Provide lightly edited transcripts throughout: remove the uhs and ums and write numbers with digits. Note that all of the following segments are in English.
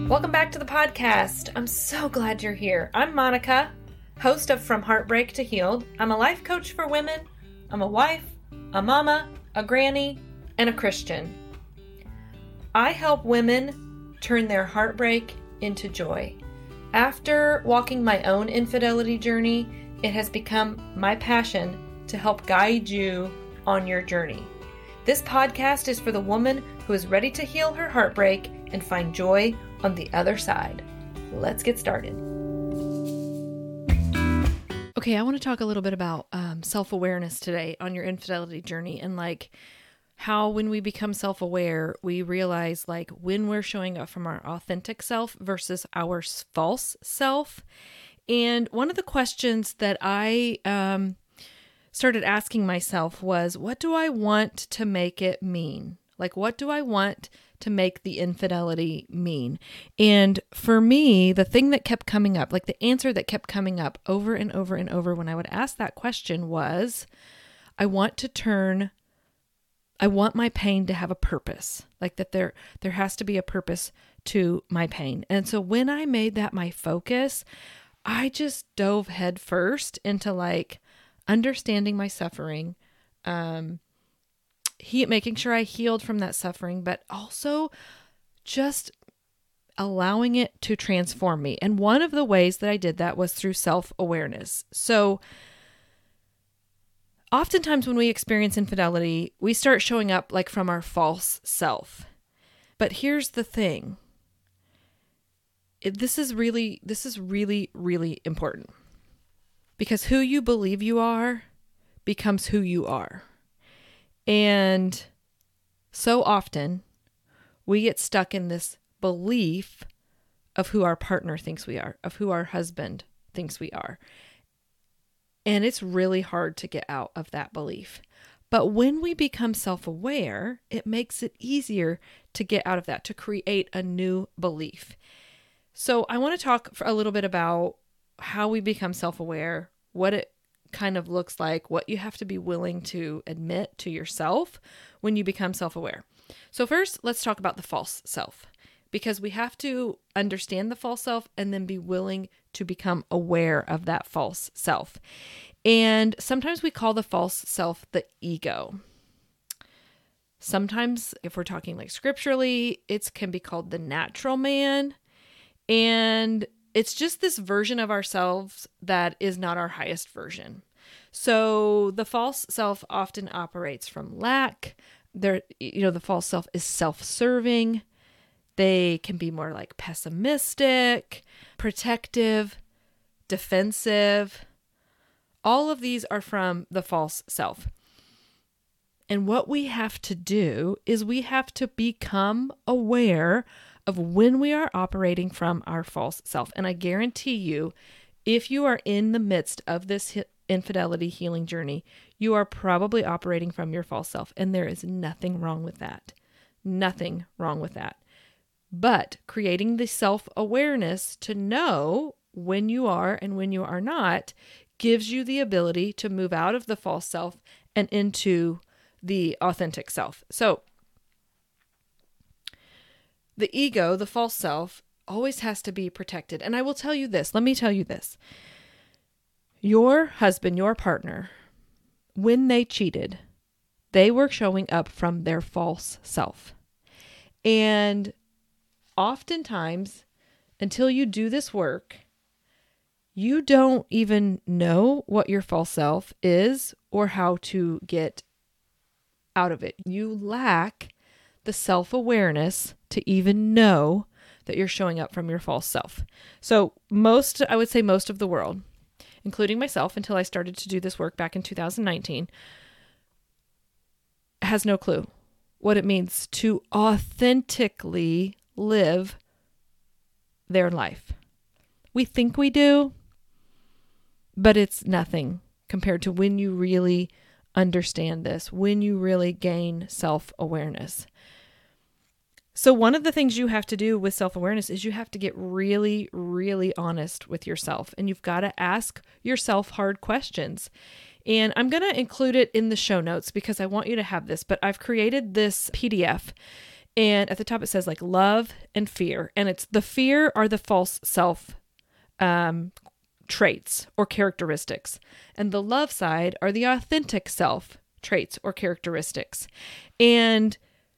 Welcome back to the podcast. I'm so glad you're here. I'm Monica, host of From Heartbreak to Healed. I'm a life coach for women. I'm a wife, a mama, a granny, and a Christian. I help women turn their heartbreak into joy. After walking my own infidelity journey, it has become my passion to help guide you on your journey. This podcast is for the woman who is ready to heal her heartbreak and find joy on the other side. Let's get started. Okay, I want to talk a little bit about self-awareness today on your infidelity journey, and how when we become self-aware, we realize when we're showing up from our authentic self versus our false self. And one of the questions that I started asking myself was, what do I want to make it mean? What do I want to make the infidelity mean? And for me, the thing that kept coming up, the answer that kept coming up over and over and over when I would ask that question was, I want my pain to have a purpose, that there has to be a purpose to my pain. And so when I made that my focus, I just dove head first into understanding my suffering, making sure I healed from that suffering, but also just allowing it to transform me. And one of the ways that I did that was through self-awareness. So oftentimes when we experience infidelity, we start showing up from our false self. But here's the thing. This is really, really important, because who you believe you are becomes who you are. And so often we get stuck in this belief of who our partner thinks we are, of who our husband thinks we are. And it's really hard to get out of that belief. But when we become self-aware, it makes it easier to get out of that, to create a new belief. So I want to talk for a little bit about how we become self-aware, what it kind of looks like, what you have to be willing to admit to yourself when you become self-aware. So first, let's talk about the false self, because we have to understand the false self and then be willing to become aware of that false self. And sometimes we call the false self the ego. Sometimes, if we're talking scripturally, it can be called the natural man. And it's just this version of ourselves that is not our highest version. So the false self often operates from lack. The false self is self-serving. They can be more pessimistic, protective, defensive. All of these are from the false self. And what we have to do is we have to become aware of when we are operating from our false self. And I guarantee you, if you are in the midst of this infidelity healing journey, you are probably operating from your false self. And there is nothing wrong with that. Nothing wrong with that. But creating the self-awareness to know when you are and when you are not gives you the ability to move out of the false self and into the authentic self. So the ego, the false self, always has to be protected. And I will tell you this. Let me tell you this. Your husband, your partner, when they cheated, they were showing up from their false self. And oftentimes, until you do this work, you don't even know what your false self is or how to get out of it. You lack the self-awareness to even know that you're showing up from your false self. So I would say most of the world, including myself until I started to do this work back in 2019, has no clue what it means to authentically live their life. We think we do, but it's nothing compared to when you really understand this, when you really gain self-awareness. So one of the things you have to do with self-awareness is you have to get really, really honest with yourself, and you've got to ask yourself hard questions. And I'm going to include it in the show notes because I want you to have this, but I've created this PDF, And at the top it says like love and fear. And it's the fear are the false self traits or characteristics. And the love side are the authentic self traits or characteristics. And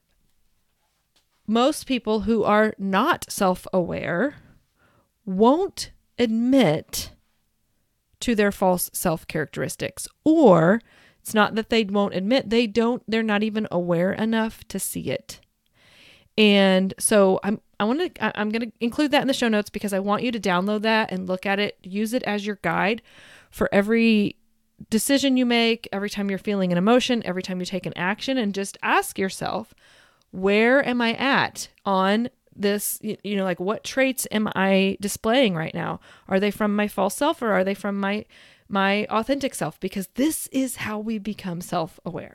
most people who are not self-aware won't admit to their false self characteristics, or it's not that they won't admit, they're not even aware enough to see it. And so I'm going to include that in the show notes because I want you to download that and look at it, use it as your guide for every decision you make, every time you're feeling an emotion, every time you take an action, and just ask yourself, where am I at on this, like what traits am I displaying right now? Are they from my false self or are they from my authentic self? Because this is how we become self-aware.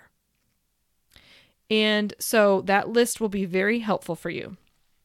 And so that list will be very helpful for you.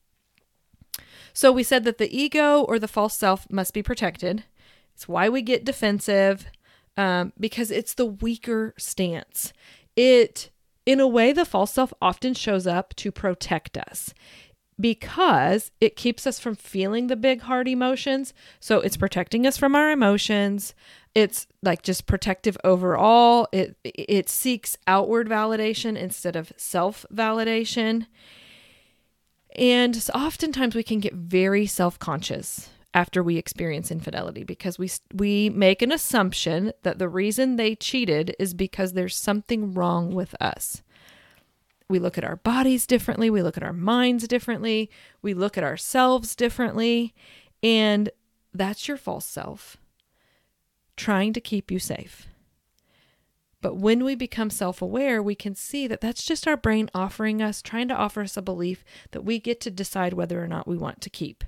So we said that the ego or the false self must be protected. It's why we get defensive, because it's the weaker stance. In a way, the false self often shows up to protect us because it keeps us from feeling the big, hard emotions. So it's protecting us from our emotions. It's like just protective overall. It seeks outward validation instead of self-validation. And so oftentimes we can get very self-conscious after we experience infidelity because we make an assumption that the reason they cheated is because there's something wrong with us. We look at our bodies differently. We look at our minds differently. We look at ourselves differently. And that's your false self trying to keep you safe. But when we become self-aware, we can see that that's just our brain trying to offer us a belief that we get to decide whether or not we want to keep.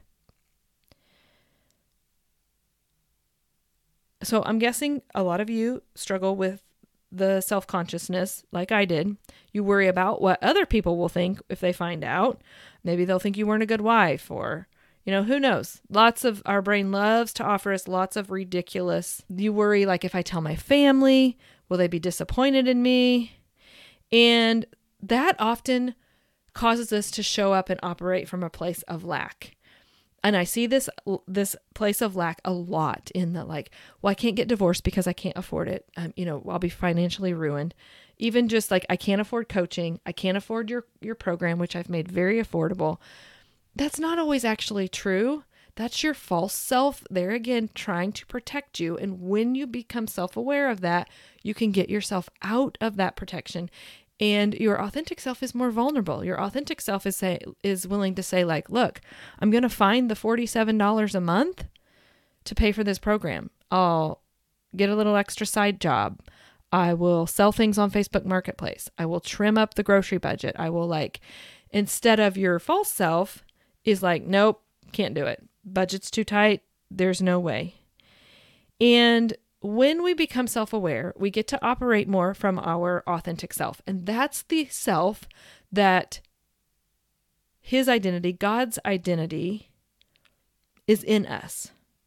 So I'm guessing a lot of you struggle with the self-consciousness like I did. You worry about what other people will think if they find out. Maybe they'll think you weren't a good wife or, who knows? Our brain loves to offer us lots of ridiculous. You worry like if I tell my family, will they be disappointed in me? And that often causes us to show up and operate from a place of lack. And I see this place of lack a lot in the I can't get divorced because I can't afford it. I'll be financially ruined. Even just I can't afford coaching. I can't afford your program, which I've made very affordable. That's not always actually true. That's your false self there again, trying to protect you. And when you become self-aware of that, you can get yourself out of that protection. And your authentic self is more vulnerable. Your authentic self is willing to say look, I'm going to find the $47 a month to pay for this program. I'll get a little extra side job. I will sell things on Facebook Marketplace. I will trim up the grocery budget. I will instead of your false self is nope, can't do it. Budget's too tight. There's no way. And when we become self-aware, we get to operate more from our authentic self. And that's the self that his identity, God's identity, is in us.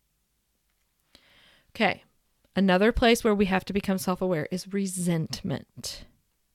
Okay. Another place where we have to become self-aware is resentment.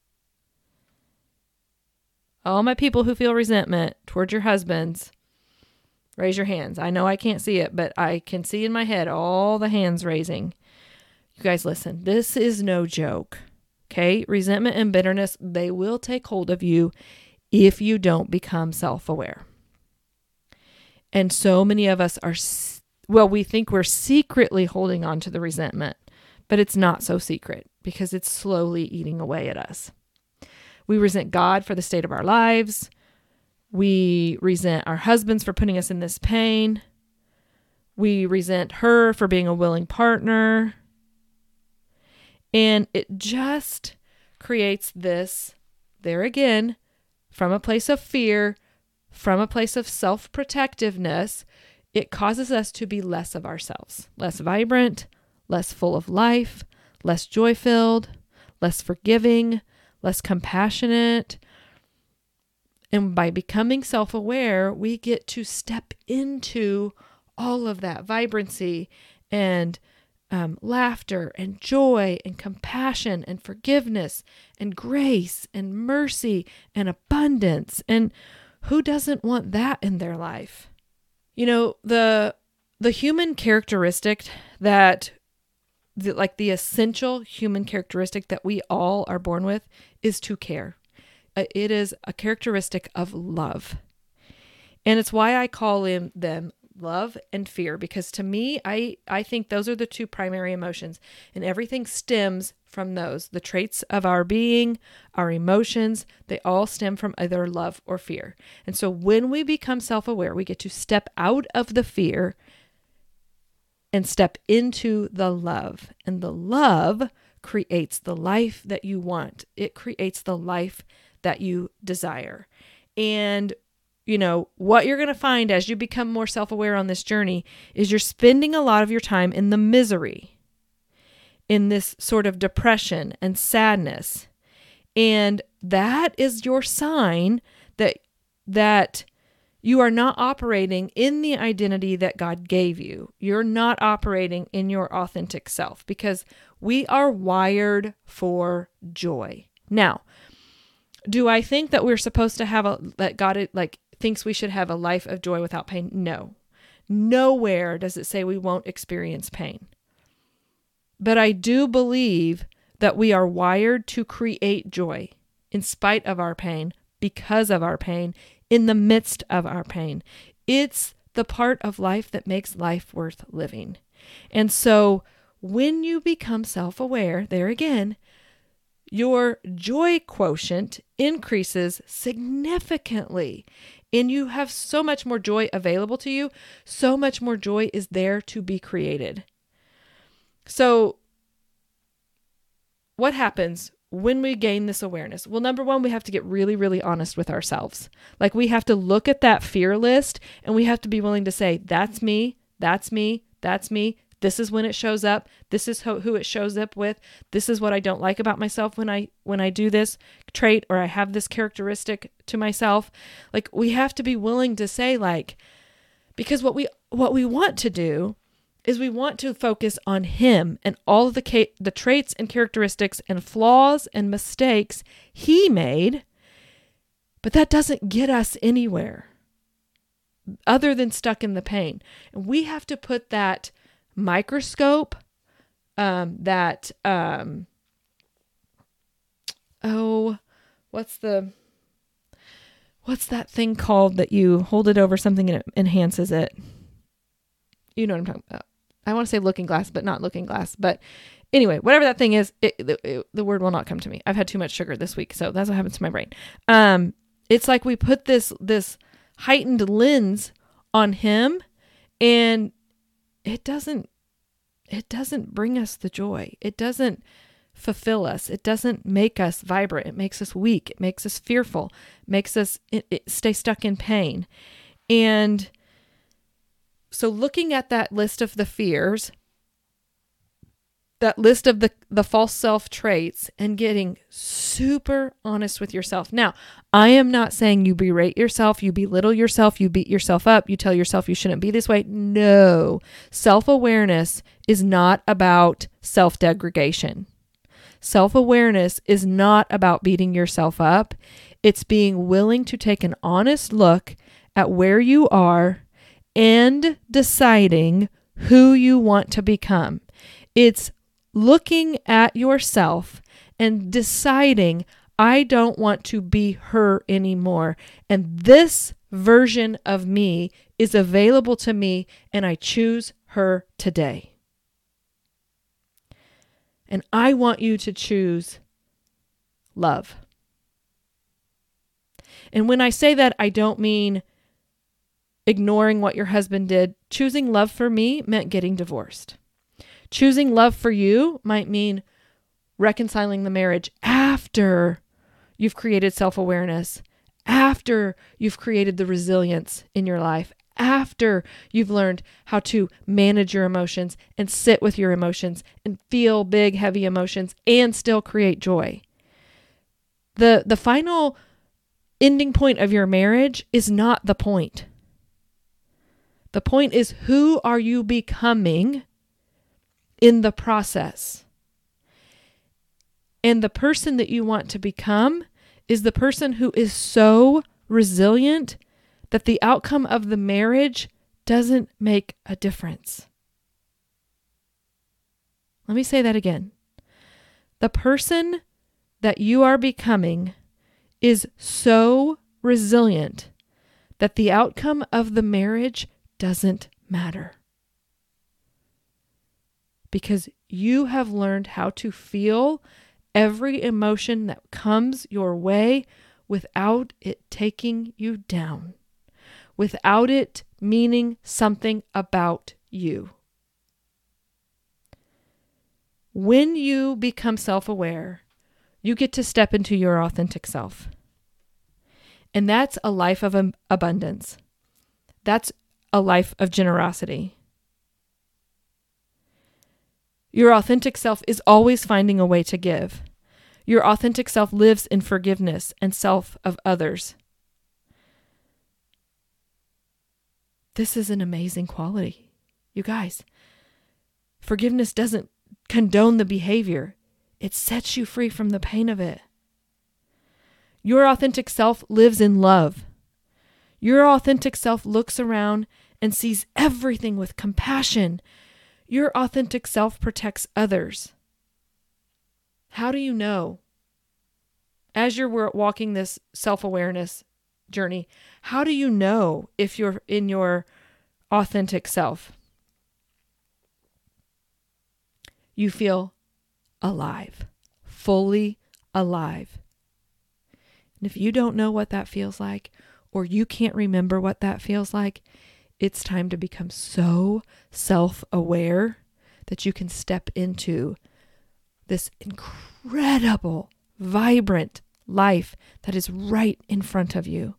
All my people who feel resentment towards your husbands, raise your hands. I know I can't see it, but I can see in my head all the hands raising. You guys listen, this is no joke, okay? Resentment and bitterness, they will take hold of you if you don't become self-aware. And so many of us we think we're secretly holding on to the resentment, but it's not so secret because it's slowly eating away at us. We resent God for the state of our lives. We resent our husbands for putting us in this pain. We resent her for being a willing partner. And it just creates this, there again, from a place of fear, from a place of self-protectiveness, it causes us to be less of ourselves, less vibrant, less full of life, less joy-filled, less forgiving, less compassionate. And by becoming self-aware, we get to step into all of that vibrancy and laughter and joy and compassion and forgiveness and grace and mercy and abundance. And who doesn't want that in their life? You know, the human characteristic that the essential human characteristic that we all are born with is to care. It is a characteristic of love. And it's why I call them love and fear, because to me, I think those are the two primary emotions, and everything stems from those. The traits of our being, our emotions, they all stem from either love or fear. And so when we become self-aware, we get to step out of the fear and step into the love. And the love creates the life that you want. It creates the life that you desire. And you know, what you're going to find as you become more self-aware on this journey is you're spending a lot of your time in the misery, in this sort of depression and sadness. And that is your sign that you are not operating in the identity that God gave you. You're not operating in your authentic self, because we are wired for joy. Now, do I think that we're supposed to that God thinks we should have a life of joy without pain? No. Nowhere does it say we won't experience pain. But I do believe that we are wired to create joy in spite of our pain, because of our pain, in the midst of our pain. It's the part of life that makes life worth living. And so when you become self-aware, there again, your joy quotient increases significantly. And you have so much more joy available to you. So much more joy is there to be created. So what happens when we gain this awareness? Well, number one, we have to get really, really honest with ourselves. Like, we have to look at that fear list, and we have to be willing to say, that's me, that's me, that's me. This is when it shows up. This is who it shows up with. This is what I don't like about myself when I do this trait, or I have this characteristic to myself. Like, we have to be willing to say, because what we want to do is we want to focus on Him and all of the traits and characteristics and flaws and mistakes He made, but that doesn't get us anywhere other than stuck in the pain. And we have to put that microscope, what's that thing called that you hold it over something and it enhances it? You know what I'm talking about. I want to say looking glass, but not looking glass. But anyway, whatever that thing is, the word will not come to me. I've had too much sugar this week, so that's what happens to my brain. It's like we put this heightened lens on Him, and it doesn't bring us the joy. It doesn't fulfill us. It doesn't make us vibrant. It makes us weak. It makes us fearful. It makes us stay stuck in pain. And so looking at that list of the fears, that list of the false self traits, and getting super honest with yourself. Now, I am not saying you berate yourself, you belittle yourself, you beat yourself up, you tell yourself you shouldn't be this way. No. Self-awareness is not about self-degradation. Self-awareness is not about beating yourself up. It's being willing to take an honest look at where you are and deciding who you want to become. It's looking at yourself and deciding, I don't want to be her anymore. And this version of me is available to me, and I choose her today. And I want you to choose love. And when I say that, I don't mean ignoring what your husband did. Choosing love for me meant getting divorced. Choosing love for you might mean reconciling the marriage after you've created self-awareness, after you've created the resilience in your life, after you've learned how to manage your emotions and sit with your emotions and feel big, heavy emotions and still create joy. The final ending point of your marriage is not the point. The point is, who are you becoming in the process. And the person that you want to become is the person who is so resilient that the outcome of the marriage doesn't make a difference. Let me say that again. The person that you are becoming is so resilient that the outcome of the marriage doesn't matter. Because you have learned how to feel every emotion that comes your way without it taking you down, without it meaning something about you. When you become self-aware, you get to step into your authentic self. And that's a life of abundance. That's a life of generosity. Your authentic self is always finding a way to give. Your authentic self lives in forgiveness and self of others. This is an amazing quality. You guys, forgiveness doesn't condone the behavior. It sets you free from the pain of it. Your authentic self lives in love. Your authentic self looks around and sees everything with compassion. Your authentic self protects others. How do you know? As you're walking this self-awareness journey, how do you know if you're in your authentic self? You feel alive, fully alive. And if you don't know what that feels like, or you can't remember what that feels like, it's time to become so self-aware that you can step into this incredible, vibrant life that is right in front of you.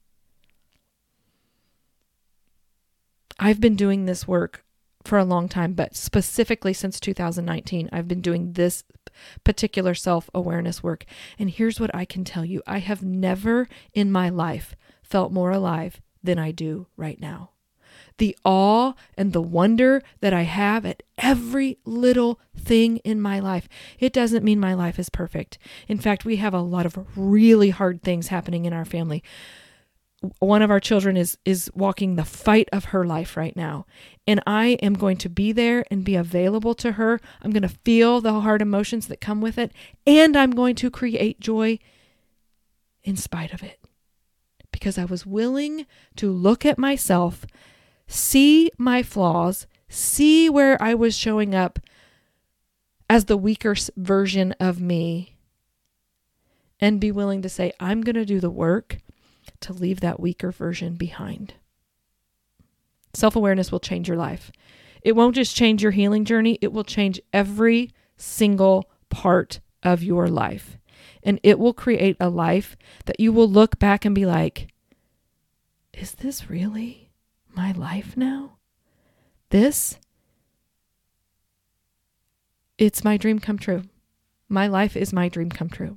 I've been doing this work for a long time, but specifically since 2019, I've been doing this particular self-awareness work. And here's what I can tell you. I have never in my life felt more alive than I do right now. The awe and the wonder that I have at every little thing in my life. It doesn't mean my life is perfect. In fact, we have a lot of really hard things happening in our family. One of our children is walking the fight of her life right now. And I am going to be there and be available to her. I'm going to feel the hard emotions that come with it. And I'm going to create joy in spite of it. Because I was willing to look at myself, see my flaws, see where I was showing up as the weaker version of me, and be willing to say, I'm going to do the work to leave that weaker version behind. Self-awareness will change your life. It won't just change your healing journey. It will change every single part of your life. And it will create a life that you will look back and be like, is this really my life now? It's my dream come true. My life is my dream come true.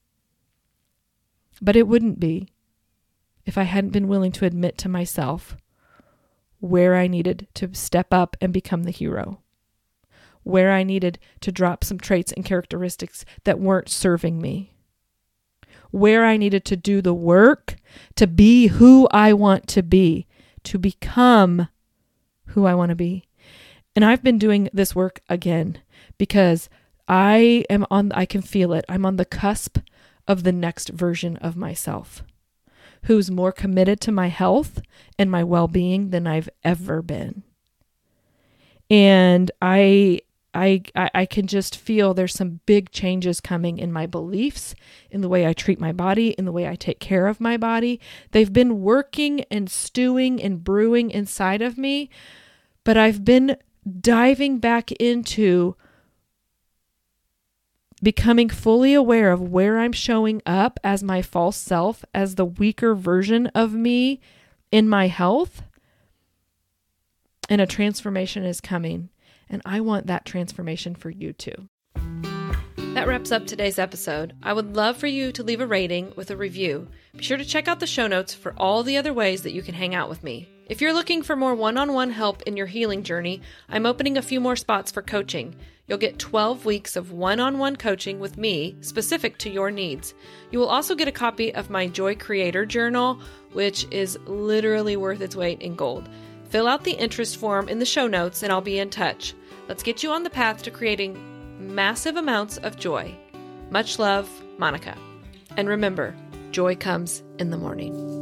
But it wouldn't be if I hadn't been willing to admit to myself where I needed to step up and become the hero, where I needed to drop some traits and characteristics that weren't serving me, where I needed to do the work to be who I want to be, to become who I want to be. And I've been doing this work again because I can feel it. I'm on the cusp of the next version of myself, who's more committed to my health and my well-being than I've ever been. And I can just feel there's some big changes coming in my beliefs, in the way I treat my body, in the way I take care of my body. They've been working and stewing and brewing inside of me, but I've been diving back into becoming fully aware of where I'm showing up as my false self, as the weaker version of me in my health. And a transformation is coming. And I want that transformation for you too. That wraps up today's episode. I would love for you to leave a rating with a review. Be sure to check out the show notes for all the other ways that you can hang out with me. If you're looking for more one-on-one help in your healing journey, I'm opening a few more spots for coaching. You'll get 12 weeks of one-on-one coaching with me, specific to your needs. You will also get a copy of my Joy Creator Journal, which is literally worth its weight in gold. Fill out the interest form in the show notes and I'll be in touch. Let's get you on the path to creating massive amounts of joy. Much love, Monica. And remember, joy comes in the morning.